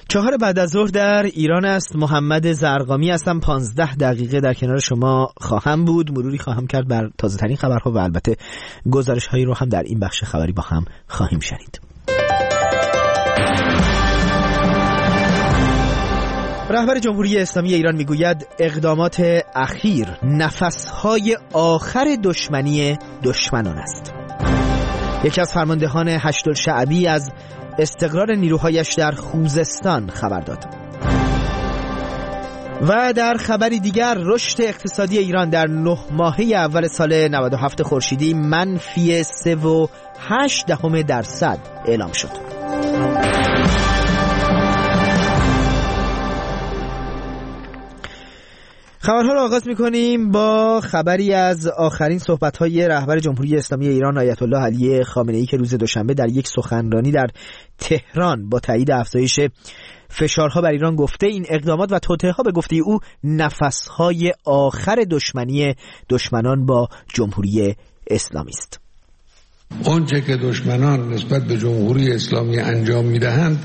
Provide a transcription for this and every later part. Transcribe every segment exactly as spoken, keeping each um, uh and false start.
چهار بعد از ظهر در ایران است. محمد زرقامی هستم. پانزده دقیقه در کنار شما خواهم بود. مروری خواهم کرد بر تازه ترین خبرها و البته گزارش هایی رو هم در این بخش خبری با هم خواهیم شنید. رهبر جمهوری اسلامی ایران میگوید اقدامات اخیر نفسهای آخر دشمنی دشمنان است. یکی از فرماندهان هشت‌الشعبی از استقرار نیروهایش در خوزستان خبر داد. و در خبری دیگر رشد اقتصادی ایران در نه ماهه اول سال نود و هفت خورشیدی منفی سه و هشت دهم درصد اعلام شد. خبرها را آغاز می‌کنیم با خبری از آخرین صحبت‌های رهبر جمهوری اسلامی ایران آیت الله علی خامنه‌ای که روز دوشنبه در یک سخنرانی در تهران با تایید افزایش فشارها بر ایران گفته این اقدامات و توطئه‌ها به گفته او نفس‌های آخر دشمنی دشمنان با جمهوری اسلامی است. آنچه که دشمنان نسبت به جمهوری اسلامی انجام می‌دهند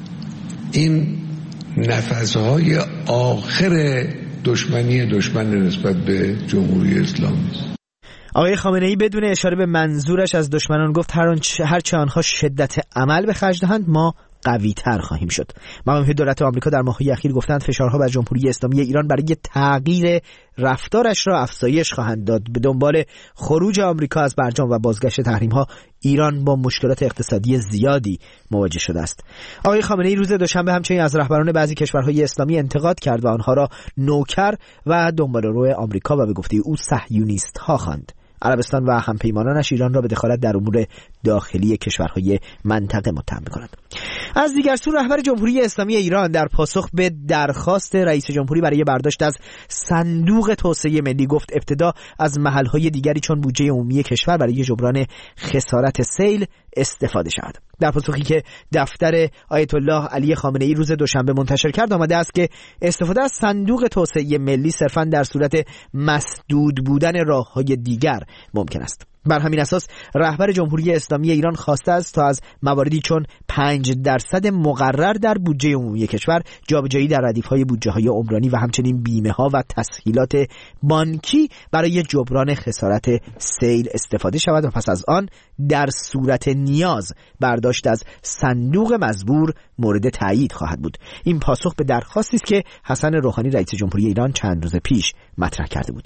این نفس‌های آخر دشمنی دشمن نسبت به جمهوری اسلامی است. آقای خامنه‌ای بدون اشاره به منظورش از دشمنان گفت هر چه آنها شدت عمل به خرج دهند ما قوی تر خواهیم شد. مقامات دولت آمریکا در ماه‌های اخیر گفتند فشارها بر جمهوری اسلامی ایران برای تغییر رفتارش را افزایش خواهند داد. به دنبال خروج آمریکا از برجام و بازگشت تحریم‌ها ایران با مشکلات اقتصادی زیادی مواجه شده است. آقای خامنه‌ای روز دوشنبه همچنین از رهبران بعضی کشورهای اسلامی انتقاد کرد و آنها را نوکر و دنباله‌رو آمریکا و به گفته او صهیونیست‌ها خواند. عربستان و همپیمانانش ایران را به دخالت در امور داخلی کشورهای منطقه متهم می‌کنند. از دیگر سو رهبر جمهوری اسلامی ایران در پاسخ به درخواست رئیس جمهوری برای برداشت از صندوق توسعه ملی گفت ابتدا از محل‌های دیگری چون بودجه عمومی کشور برای جبران خسارت سیل استفاده شود. در پاسخی که دفتر آیت الله علی خامنه‌ای روز دوشنبه منتشر کرد آمده است که استفاده از صندوق توسعه ملی صرفاً در صورت مسدود بودن راه‌های دیگر ممکن است. بر همین اساس رهبر جمهوری اسلامی ایران خواسته است تا از مواردی چون پنج درصد مقرر در بودجه عمومی کشور، جابجایی در ردیف‌های بودجه‌های عمرانی و همچنین بیمه‌ها و تسهیلات بانکی برای جبران خسارت سیل استفاده شود و پس از آن در صورت نیاز برداشت از صندوق مزبور مورد تایید خواهد بود. این پاسخ به درخواستی است که حسن روحانی رئیس جمهوری ایران چند روز پیش مطرح کرده بود.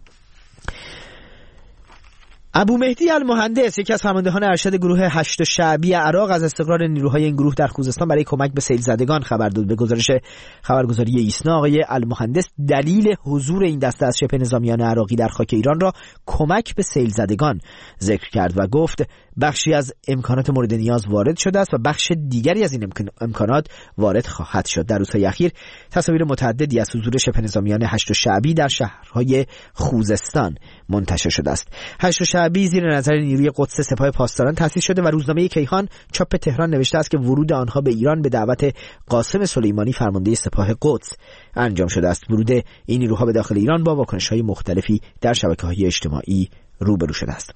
ابو مهدی المهندس یکی از فرماندهان ارشد گروه هشت‌الشعبی عراق از استقرار نیروهای این گروه در خوزستان برای کمک به سیل زدگان خبر داد. به گزارش خبرگزاری ایسنا آقای المهندس دلیل حضور این دسته از شبه نظامیان عراقی در خاک ایران را کمک به سیل زدگان ذکر کرد و گفت بخشی از امکانات مورد نیاز وارد شده است و بخش دیگری از این امکانات وارد خواهد شد. در روزهای اخیر تصاویر متعددی از حضور شبه نظامیان هشت‌الشعبی در شهرهای خوزستان منتشر شده است. هشت‌الشعبی زیر نظر نیروی قدس سپاه پاسداران تأسیس شده و روزنامه کیهان چاپ تهران نوشته است که ورود آنها به ایران به دعوت قاسم سلیمانی فرمانده سپاه قدس انجام شده است. ورود این نیروها به داخل ایران با واکنش‌های مختلفی در شبکه‌های اجتماعی روبرو شده است.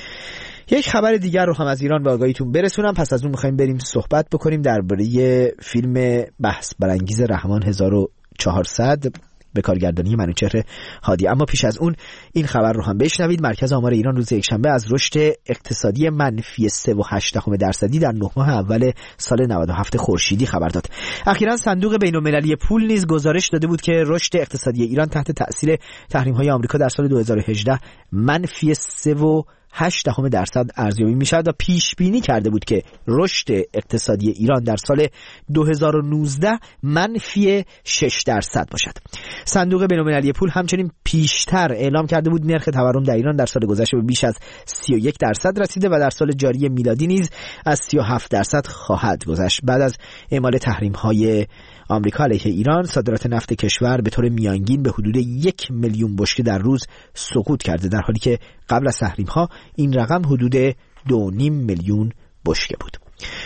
یک خبر دیگر رو هم از ایران به آگاهیتون برسونم. پس از اون می‌خوایم بریم صحبت بکنیم درباره فیلم بحث برانگیز رحمان هزار و چهارصد به کارگردانی منوچهر هادی. اما پیش از اون این خبر رو هم بشنوید. مرکز آمار ایران روز یکشنبه از رشد اقتصادی منفی سه و هشت دهم درصدی در نه ماه اول سال نود و هفت خورشیدی خبر داد. اخیراً صندوق بین‌المللی پول نیز گزارش داده بود که رشد اقتصادی ایران تحت تأثیر تحریم‌های آمریکا در سال دو هزار و هجده منفی سه و هشت دهم درصد ارزیابی می‌شود و پیش بینی کرده بود که رشد اقتصادی ایران در سال دو هزار و نوزده منفی شش درصد باشد. صندوق بین‌المللی پول همچنین پیشتر اعلام کرده بود نرخ تورم در ایران در سال گذشته به بیش از سی و یک درصد رسیده و در سال جاری میلادی نیز از سی و هفت درصد خواهد گذشت. بعد از اعمال تحریم‌های آمریکا علیه ایران، صادرات نفت کشور به طور میانگین به حدود یک میلیون بشکه در روز سقوط کرده، در حالی که قبل از تحریم‌ها این رقم حدود دو و نیم میلیون بشکه بود.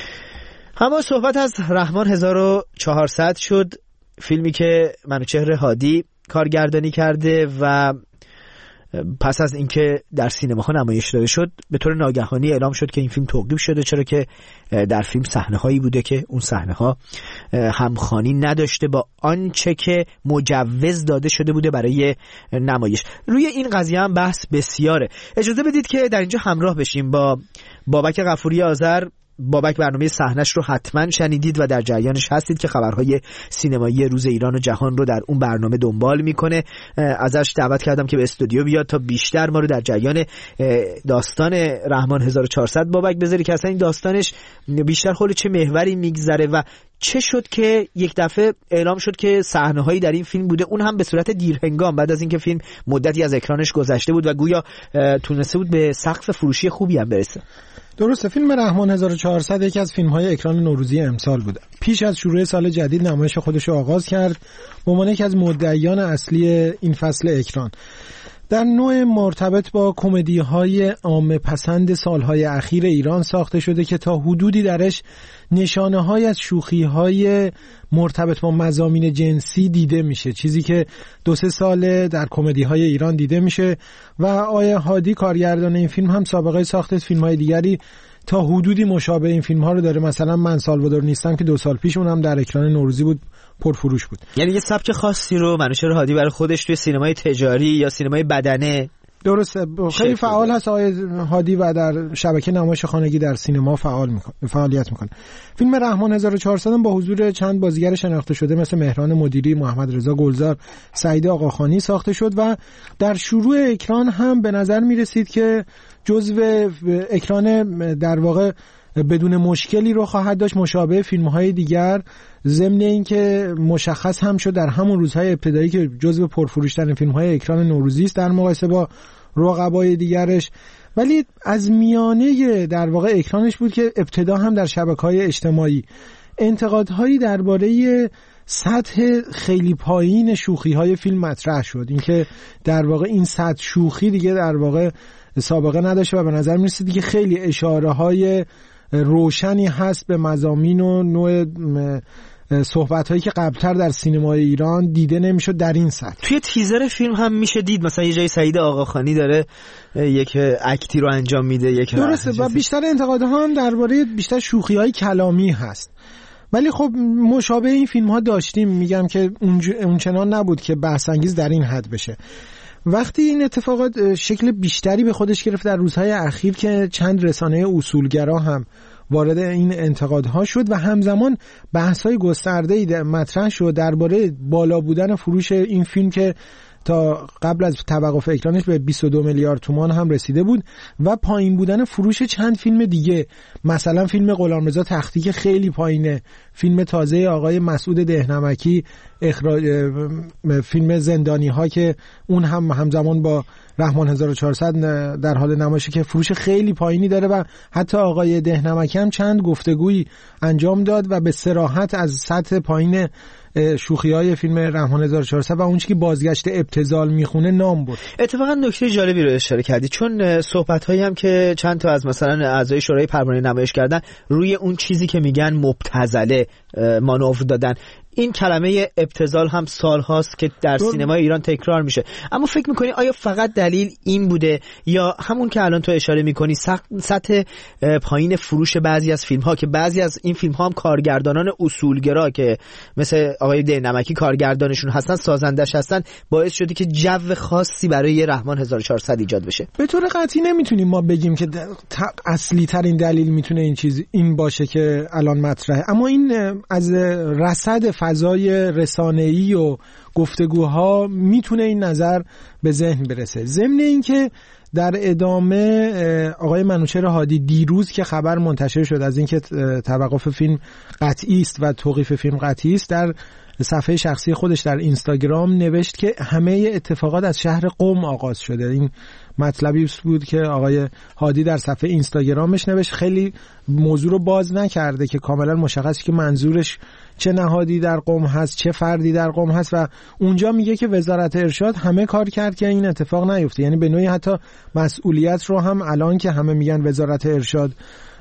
اما صحبت از رحمان هزار و چهارصد شد، فیلمی که منوچهر هادی کارگردانی کرده و پس از اینکه در سینماها نمایش داده شد به طور ناگهانی اعلام شد که این فیلم توقیف شده، چرا که در فیلم صحنه‌هایی بوده که اون صحنه‌ها همخوانی نداشته با آنچه که مجوز داده شده بوده برای نمایش. روی این قضیه هم بحث بسیاره. اجازه بدید که در اینجا همراه بشیم با بابک غفوری آذر. بابک برنامه صحنش رو حتما شنیدید و در جریانش هستید که خبرهای سینمایی روز ایران و جهان رو در اون برنامه دنبال میکنه. ازش دعوت کردم که به استودیو بیاد تا بیشتر ما رو در جریان داستان رحمان هزار و چهارصد بابک بذاری که اصلا این داستانش بیشتر حول چه محوری میگذره و چه شد که یک دفعه اعلام شد که صحنه‌هایی در این فیلم بوده، اون هم به صورت دیرهنگام بعد از اینکه فیلم مدتی از اکرانش گذشته بود و گویا تونسته بود به سقف فروشی خوبی هم برسه. درسته، فیلم رحمان هزار و چهارصد یکی از فیلم‌های اکران نوروزی امسال بوده. پیش از شروع سال جدید نمایش خودش رو آغاز کرد به عنوان یکی از مدعیان اصلی این فصل اکران. در نوع مرتبط با کمدی‌های عامه پسند سالهای اخیر ایران ساخته شده که تا حدودی درش نشانه‌های از شوخی‌های مرتبط با مضامین جنسی دیده میشه، چیزی که دو سه ساله در کمدی‌های ایران دیده میشه و آیه هادی کارگردان این فیلم هم سابقه ساخت فیلم‌های دیگری تا حدودی مشابه این فیلم‌ها رو داره. مثلا من سالوادور نیستم که دو سال پیش اونم در اکران نوروزی بود، پرفروش بود. یعنی یه سبک خاصی رو منوچهر هادی برای خودش توی سینمای تجاری یا سینمای بدنه درسته خیلی فعال هست آقای هادی و در شبکه نمایش خانگی در سینما فعال میکنه فعالیت میکنه. فیلم رحمان هزار و چهارصد با حضور چند بازیگر شناخته شده مثل مهران مدیری، محمد رضا گلزار، سعید آقاخانی ساخته شد و در شروع اکران هم به نظر میرسید که جزو اکران در واقع بدون مشکلی رو خواهد داشت مشابه فیلم‌های دیگر، ضمن اینکه مشخص هم شد در همون روزهای ابتدایی که جزو پرفروش‌ترین فیلم‌های اکران نوروزی است در مقایسه با رقبای دیگرش. ولی از میانه در واقع اکرانش بود که ابتدا هم در شبکه‌های اجتماعی انتقادهایی درباره سطح خیلی پایین شوخی‌های فیلم مطرح شد، اینکه در واقع این سطح شوخی دیگه در واقع سابقه نداشته و به نظر می‌رسید که خیلی اشاره‌های روشنی هست به مضامین و نوع صحبت‌هایی که قبلتر در سینمای ایران دیده نمی‌شد در این سطح. توی تیزر فیلم هم میشه دید مثلا یه جای سعید آقاخانی داره یک اکتی رو انجام میده، یک درسته و بیشتر انتقادها هم درباره بیشتر شوخی‌های کلامی هست. ولی خب مشابه این فیلم‌ها داشتیم، میگم که اونچنان نبود که بحث انگیز در این حد بشه. وقتی این اتفاقات شکل بیشتری به خودش گرفت در روزهای اخیر که چند رسانه اصولگرا هم وارد این انتقادها شد و همزمان بحث‌های گسترده‌ای مطرح شد درباره بالا بودن فروش این فیلم که تا قبل از توقف اکرانش به بیست و دو میلیارد تومان هم رسیده بود و پایین بودن فروش چند فیلم دیگه، مثلا فیلم غلامرضا تختی که خیلی پایینه، فیلم تازه آقای مسعود دهنمکی اخراج فیلم زندانی ها که اون هم همزمان با رحمان هزار و چهارصد در حال نمایشه که فروش خیلی پایینی داره و حتی آقای دهنمکی هم چند گفتگویی انجام داد و به صراحت از سطح پایین شوخی‌های فیلم رحمان هزار و چهارصد و اون چیزی که بازگشت ابتذال میخونه نام برد. اتفاقا نکته جالبی رو اشاره کردی، چون صحبت‌هایی هم که چند تا از مثلا اعضای شورای پروانه نمایش کردن روی اون چیزی که میگن مبتذله مانور دادن. این کلمه ابتذال هم سال هاست که در سینمای ایران تکرار میشه، اما فکر میکنی آیا فقط دلیل این بوده یا همون که الان تو اشاره میکنی سطح پایین فروش بعضی از فیلم ها که بعضی از این فیلم ها هم کارگردانان اصولگرا که مثل آقای دهنمکی کارگردانشون هستن، سازندش هستن، باعث شده که جو خاصی برای رحمان هزار و چهارصد ایجاد بشه؟ به طور قطعی نمیتونیم ما بگیم که اصلی ترین دلیل میتونه این چیز این باشه که الان مطرحه، اما این از رصد فضای رسانه‌ای و گفتگوها میتونه این نظر به ذهن برسه. ضمن اینکه در ادامه آقای منوچهر هادی دیروز که خبر منتشر شد از اینکه توقف فیلم قطعی است و توقیف فیلم قطعی است، در صفحه شخصی خودش در اینستاگرام نوشت که همه اتفاقات از شهر قم آغاز شده. این مطلبی بود که آقای هادی در صفحه اینستاگرامش نوشت، خیلی موضوع رو باز نکرده که کاملا مشخصه که منظورش چه نهادی در قم هست، چه فردی در قم هست و اونجا میگه که وزارت ارشاد همه کار کرد که این اتفاق نیفته. یعنی به نوعی حتی مسئولیت رو هم الان که همه میگن وزارت ارشاد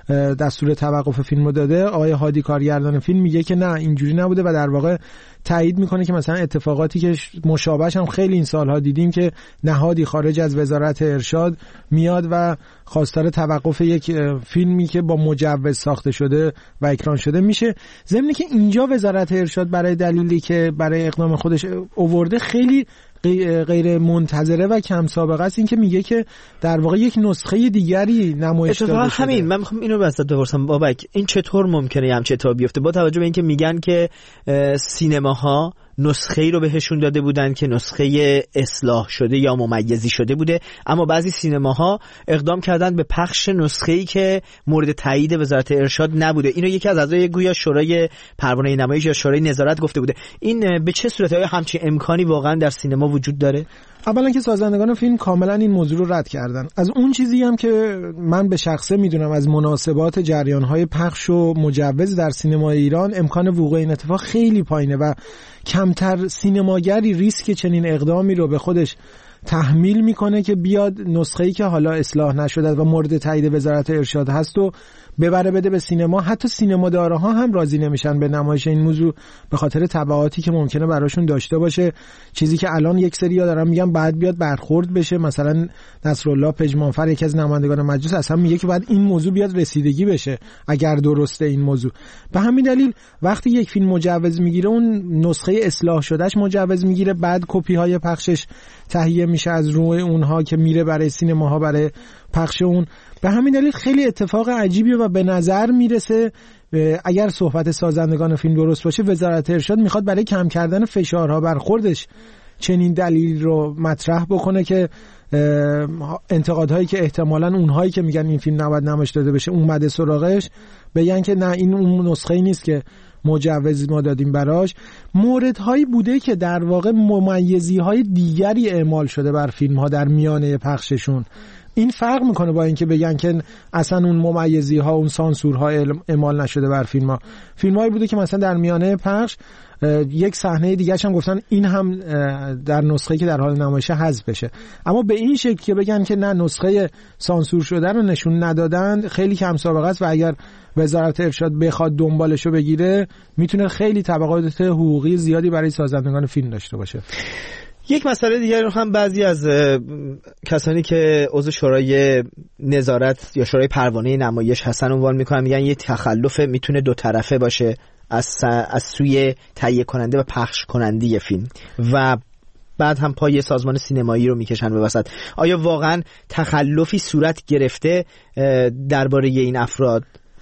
دستور توقف فیلمو داده، آقای هادی کارگردان فیلم میگه که نه اینجوری نبوده و در واقع تایید میکنه که مثلا اتفاقاتی که مشابهش هم خیلی این سالها دیدیم که نهادی خارج از وزارت ارشاد میاد و خواستار توقف یک فیلمی که با مجوز ساخته شده و اکران شده میشه. ضمن که اینجا وزارت ارشاد برای دلیلی که برای اقدام خودش آورده خیلی غیر منتظره و کم سابقه است، این که میگه که در واقع یک نسخه دیگری نمایش داده شده. همین من میخوام اینو واسط بپرسم بابک، این چطور ممکنه همچین اتفاقی بیفته با توجه به اینکه میگن که سینماها نسخه‌ای رو بهشون داده بودن که نسخه اصلاح شده یا ممیزی شده بوده، اما بعضی سینماها اقدام کردن به پخش نسخه‌ای که مورد تایید وزارت ارشاد نبوده. اینو یکی از اعضای گویا شورای پروانه نمایش یا شورای نظارت گفته بوده. این به چه صورته؟ آیا همچین امکانی واقعا در سینما وجود داره؟ اولا که سازندگان فیلم کاملا این موضوع رو رد کردن. از اون چیزی هم که من به شخصه میدونم از مناسبات جریان‌های پخش و مجوز در سینمای ایران، امکان وقوع این اتفاق خیلی پایینه و کمتر سینماگری ریسک چنین اقدامی رو به خودش تحمیل میکنه که بیاد نسخه‌ای که حالا اصلاح نشده و مورد تایید وزارت ارشاد هست و ببره بده به سینما. حتی سینمادارها هم راضی نمیشن به نمایش این موضوع به خاطر تبعاتی که ممکنه براشون داشته باشه، چیزی که الان یک سری‌ها دارن میگن بعد بیاد برخورد بشه. مثلا نصرالله پژمانفر یکی از نمایندگان مجلس اصلا میگه که بعد این موضوع بیاد رسیدگی بشه اگر درسته این موضوع. به همین دلیل وقتی یک فیلم مجوز میگیره اون نسخه اصلاح شدهش مجوز میگیره، بعد کپی های پخشش تهیه میشه از روی اونها که میره برای سینماها برای پخش اون. به همین دلیل خیلی اتفاق عجیبیه و به نظر میرسه اگر صحبت سازندگان فیلم درست باشه وزارت ارشاد میخواد برای کم کردن فشارها بر خودش چنین دلیل رو مطرح بکنه که انتقادهایی که احتمالاً اونهایی که میگن این فیلم نباید نمایش داده بشه اومده سراغش بگن که نه این اون نسخه‌ای نیست که مجوز ما دادیم براش. موردهایی بوده که در واقع ممیزی‌های دیگری اعمال شده بر فیلم‌ها در میانه پخششون. این فرق میکنه با اینکه بگن که اصلا اون ممیزی ها اون سانسورها اعمال نشده بر فیلم ها. فیلم هایی بوده که مثلا در میانه پخش یک صحنه دیگه هم گفتن این هم در نسخه که در حال نمایشه حذف بشه، اما به این شکل که بگن که نه نسخه سانسور شده رو نشون ندادن خیلی کم سابقه است و اگر وزارت ارشاد بخواد دنبالشو بگیره میتونه خیلی تبعات حقوقی زیادی برای سازندگان فیلم داشته باشه. یک مسئله دیگر رو هم بعضی از کسانی که عضو شورای نظارت یا شورای پروانه نمایش هستن عنوان میکنن، میگن یه تخلف میتونه دو طرفه باشه از از سوی تهیه کننده و پخش کننده فیلم و بعد هم پای سازمان سینمایی رو میکشن به وسط. آیا واقعا تخلفی صورت گرفته درباره این افراد؟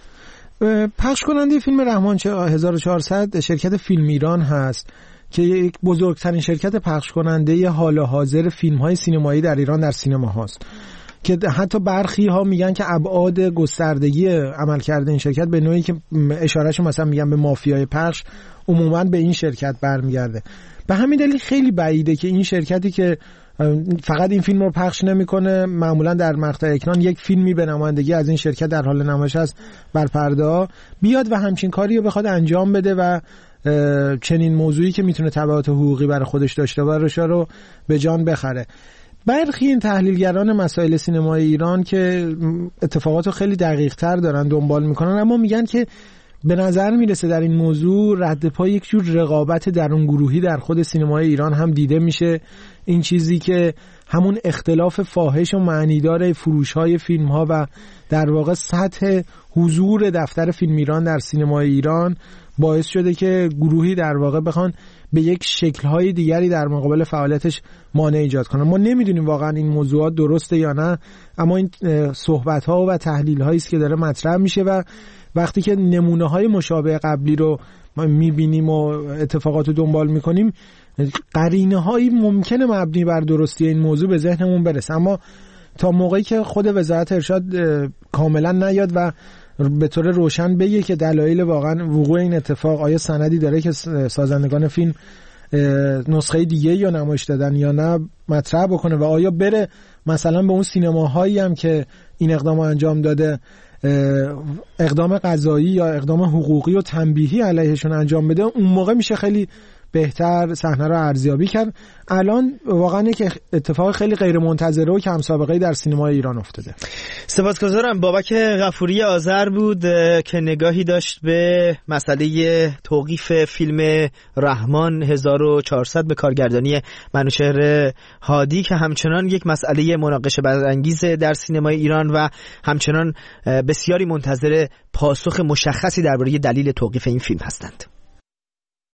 پخش کننده فیلم رحمان هزار و چهارصد شرکت فیلم ایران هست که یک بزرگترین شرکت پخش کننده حال حاضر فیلم‌های سینمایی در ایران در سینما هاست که حتی برخی ها میگن که ابعاد گستردگی عمل کرده این شرکت به نوعی که اشارهشو مثلا میگن به مافیای پخش عموما به این شرکت برمیگرده. به همین دلیل خیلی بعیده که این شرکتی که فقط این فیلم رو پخش نمیکنه، معمولا در مقطع اکران یک فیلمی به نمایندگی از این شرکت در حال نمایش است بر پرده، بیاد و همچین کاری رو بخواد انجام بده و چنین موضوعی که میتونه تبعات حقوقی برای خودش داشته باشه رو به جان بخره. برخی این تحلیلگران مسائل سینمای ایران که اتفاقات رو خیلی دقیق تر دارن دنبال میکنن، اما میگن که به نظر میرسه در این موضوع رد پای یک جور رقابت درون گروهی در خود سینمای ایران هم دیده میشه. این چیزی که همون اختلاف فاحش و معنیدار فروش‌های فیلم‌ها و در واقع سطح حضور دفتر فیلم ایران در سینمای ایران باعث شده که گروهی در واقع بخوان به یک شکل‌های دیگری در مقابل فعالیتش مانع ایجاد کنن. ما نمیدونیم واقعا این موضوعات درسته یا نه، اما این صحبت‌ها و تحلیل‌هایی است که داره مطرح میشه و وقتی که نمونه‌های مشابه قبلی رو ما می‌بینیم و اتفاقات رو دنبال می‌کنیم، قرینه‌هایی ممکنه مبنی بر درستی این موضوع به ذهنمون برسه، اما تا موقعی که خود وزارت ارشاد کاملا نیاد و به طور روشن بگه که دلایل واقعا وقوع این اتفاق، آیا سندی داره که سازندگان فیلم نسخه دیگه یا نمایش دادن یا نه مطرح بکنه و آیا بره مثلا به اون سینماهایی هم که این اقدام انجام داده اقدام قضایی یا اقدام حقوقی و تنبیهی علیهشون انجام بده، اون موقع میشه خیلی بهتر صحنه رو ارزیابی کرد. الان واقعا یک اتفاق خیلی غیر منتظره و کم سابقه‌ای در سینمای ایران افتاده. سپاسگزارم. بابک غفوری آذر بود که نگاهی داشت به مسئله توقیف فیلم رحمان هزار و چهارصد به کارگردانی منوچهر هادی که همچنان یک مسئله مناقشه برانگیز در سینمای ایران و همچنان بسیاری منتظر پاسخ مشخصی درباره دلیل توقیف این فیلم هستند.